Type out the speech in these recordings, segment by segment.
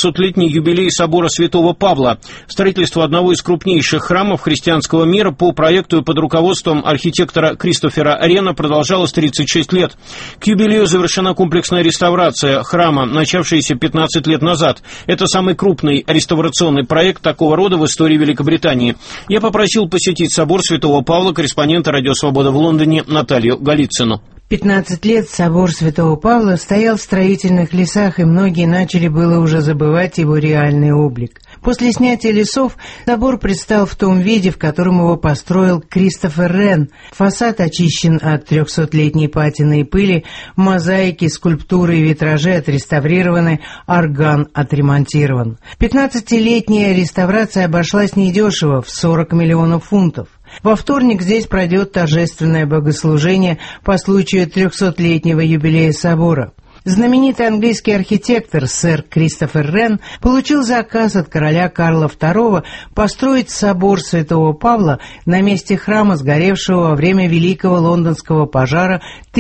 300-летний юбилей собора Святого Павла. Строительство одного из крупнейших храмов христианского мира по проекту и под руководством архитектора Кристофера Рена продолжалось 36 лет. К юбилею завершена комплексная реставрация храма, начавшаяся 15 лет назад. Это самый крупный реставрационный проект такого рода в истории Великобритании. Я попросил посетить собор Святого Павла корреспондента «Радио Свобода» в Лондоне Наталью Голицыну. 15 лет собор Святого Павла стоял в строительных лесах, и многие начали было уже забывать его реальный облик. После снятия лесов собор предстал в том виде, в котором его построил Кристофер Рен. Фасад очищен от 300-летней патины и пыли, мозаики, скульптуры и витражи отреставрированы, орган отремонтирован. 15-летняя реставрация обошлась недешево, в 40 миллионов фунтов. Во вторник здесь пройдет торжественное богослужение по случаю 300-летнего юбилея собора. Знаменитый английский архитектор сэр Кристофер Рен получил заказ от короля Карла II построить собор Святого Павла на месте храма, сгоревшего во время Великого Лондонского пожара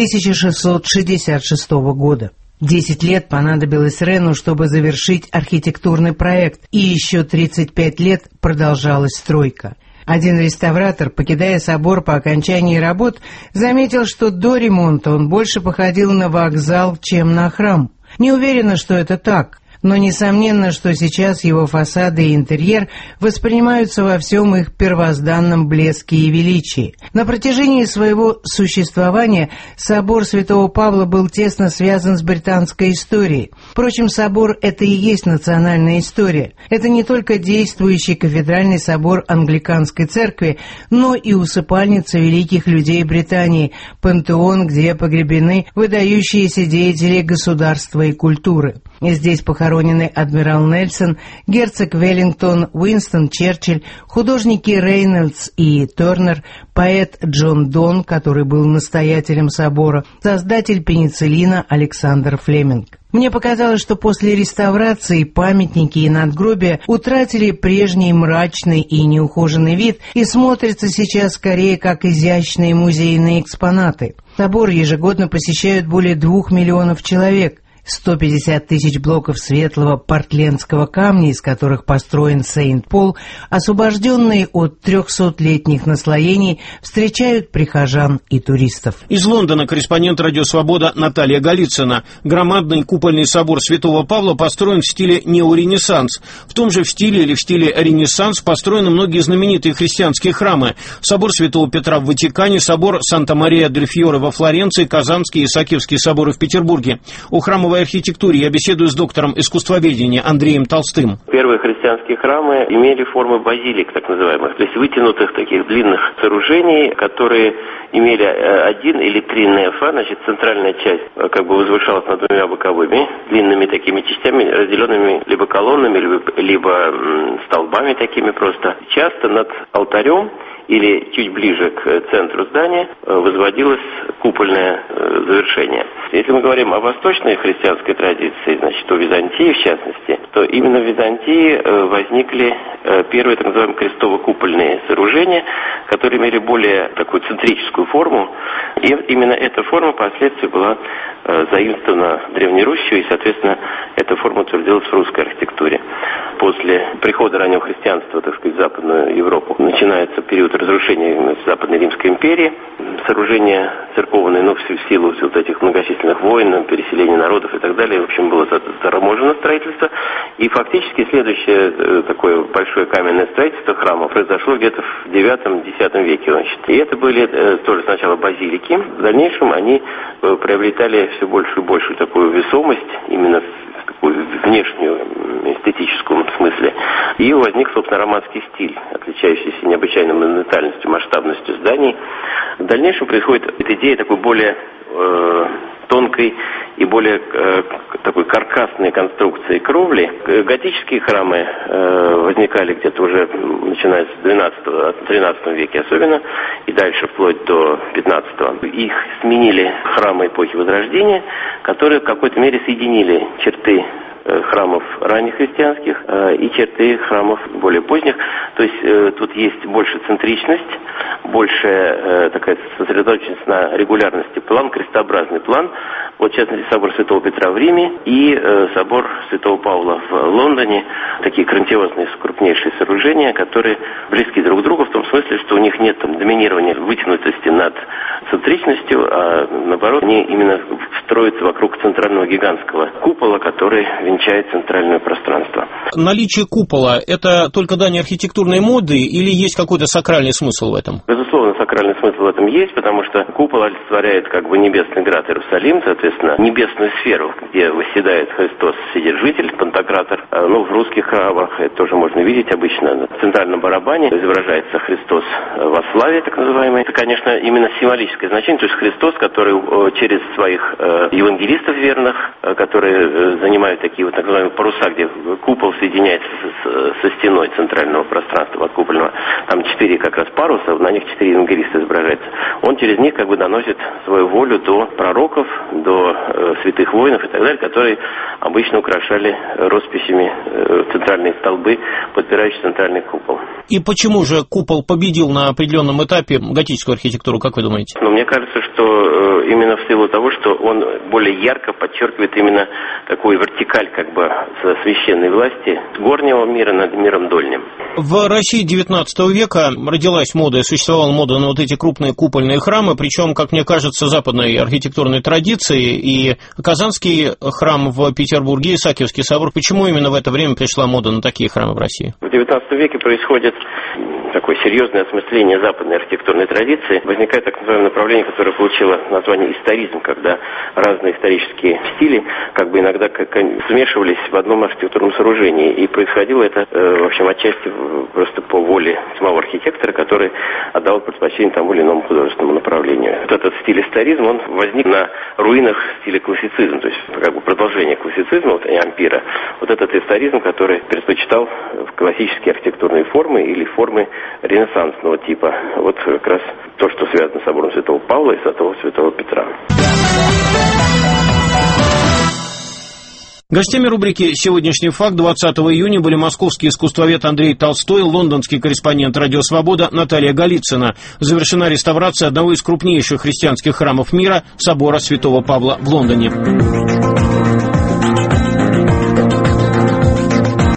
1666 года. 10 лет понадобилось Рену, чтобы завершить архитектурный проект, и еще 35 лет продолжалась стройка. Один реставратор, покидая собор по окончании работ, заметил, что до ремонта он больше походил на вокзал, чем на храм. Не уверена, что это так, но несомненно, что сейчас его фасады и интерьер воспринимаются во всем их первозданном блеске и величии. На протяжении своего существования собор Святого Павла был тесно связан с британской историей. Впрочем, собор — это и есть национальная история. Это не только действующий кафедральный собор англиканской церкви, но и усыпальница великих людей Британии, пантеон, где погребены выдающиеся деятели государства и культуры. И здесь похоронены адмирал Нельсон, герцог Веллингтон, Уинстон Черчилль, художники Рейнольдс и Тернер, поэт Джон Дон, который был настоятелем собора, создатель пенициллина Александр Флеминг. Мне показалось, что после реставрации памятники и надгробия утратили прежний мрачный и неухоженный вид и смотрятся сейчас скорее как изящные музейные экспонаты. Собор ежегодно посещают более 2 миллионов человек. 150 тысяч блоков светлого портлендского камня, из которых построен Сент-Пол, освобожденные от 300-летних наслоений, встречают прихожан и туристов. Из Лондона корреспондент «Радио Свобода» Наталья Голицына. Громадный купольный собор Святого Павла построен в стиле неоренессанс. В том же стиле или в стиле ренессанс построены многие знаменитые христианские храмы. Собор Святого Петра в Ватикане, собор Санта-Мария-дель-Фьоре во Флоренции, Казанский и Исаакиевский соборы в Петербурге. У храмовой архитектуре я беседую с доктором искусствоведения Андреем Толстым. Первые христианские храмы имели формы базилик, так называемых, то есть вытянутых таких длинных сооружений, которые имели 1 или 3 нефа, значит, центральная часть как бы возвышалась над 2 боковыми, длинными такими частями, разделенными либо колоннами, либо столбами такими просто. Часто над алтарем или чуть ближе к центру здания возводилось купольное завершение. Если мы говорим о восточной христианской традиции, значит, о Византии в частности, то именно в Византии возникли первые так называемые крестово-купольные сооружения, которые имели более такую центрическую форму, и именно эта форма впоследствии была заимствована Древней Русью, и, соответственно, эта форма утвердилась в русской архитектуре. После прихода раннего христианства, так сказать, в Западную Европу начинается период разрушения Западной Римской империи. Сооружения церковные, но в силу вот этих многочисленных войн, переселения народов и так далее, в общем, было заторможено строительство. И фактически следующее такое большое каменное строительство храма произошло где-то в IX-X веке. Значит. И это были тоже сначала базилики. В дальнейшем они приобретали все большую и большую такую весомость, именно в такую внешнюю эстетическом смысле. И возник, собственно, романский стиль, отличающийся необычайной монументальностью, масштабностью зданий. В дальнейшем происходит эта идея такой более тонкой и более такой каркасной конструкции кровли. Готические храмы возникали где-то уже начиная с 12-13 веке особенно, и дальше вплоть до 15-го. Их сменили храмы эпохи Возрождения, которые в какой-то мере соединили черты храмов ранних христианских и черты храмов более поздних. То есть тут есть больше центричность, больше такая сосредоточенность на регулярности план, крестообразный план, Вот, в частности, собор Святого Петра в Риме и собор Святого Павла в Лондоне. Такие грандиозные, крупнейшие сооружения, которые близки друг к другу в том смысле, что у них нет там доминирования вытянутости над центричностью, а наоборот, они именно строятся вокруг центрального гигантского купола, который венчает центральное пространство. Наличие купола – это только дань архитектурной моды или есть какой-то сакральный смысл в этом? Безусловно, сакральный смысл в этом есть, потому что купол олицетворяет как бы небесный град Иерусалим, соответственно, небесную сферу, где восседает Христос, Вседержитель, Пантократор. В русских храмах это тоже можно видеть обычно. В центральном барабане изображается Христос во славе, так называемый. Это, конечно, именно символическое значение, то есть Христос, который через своих евангелистов верных, которые занимают такие вот так называемые паруса, где купол соединяется со стеной центрального пространства подкупольного. Там 4 как раз паруса, на них 4 евангелиста изображаются. Он через них как бы доносит свою волю до пророков, до святых воинов и так далее, которые обычно украшали росписями центральные столбы, подпирающие центральный купол. И почему же купол победил на определенном этапе готическую архитектуру, как вы думаете? Мне кажется, что именно в силу того, что он более ярко подчеркивает именно такую вертикаль как бы священной власти горнего мира над миром дольним. В России XIX века родилась мода, существовала мода на вот эти крупные купольные храмы, причем, как мне кажется, западной архитектурной традиции, и Казанский храм в Петербурге, Исаакиевский собор. Почему именно в это время пришла мода на такие храмы в России? В XIX веке происходит такое серьезное осмысление западной архитектурной традиции. Возникает так называемое направление, которое получило название историзм, когда разные исторические стили как бы иногда смешивались в одном архитектурном сооружении. И происходило это, в общем, отчасти просто по воле самого архитектора, который отдал предпочтение тому или иному художественному направлению. Вот этот стиль историзм, он возник на руинах стиля классицизм, то есть как бы продолжение классицизма, вот, и ампира. Вот этот историзм, который предпочитал классические архитектурные формы или формы ренессансного типа. Вот как раз то, что связано с собором Святого Павла и собором Святого Петра. Гостями рубрики «Сегодняшний факт» 20 июня были московский искусствовед Андрей Толстой, лондонский корреспондент «Радио Свобода» Наталья Голицына. Завершена реставрация одного из крупнейших христианских храмов мира – собора Святого Павла в Лондоне.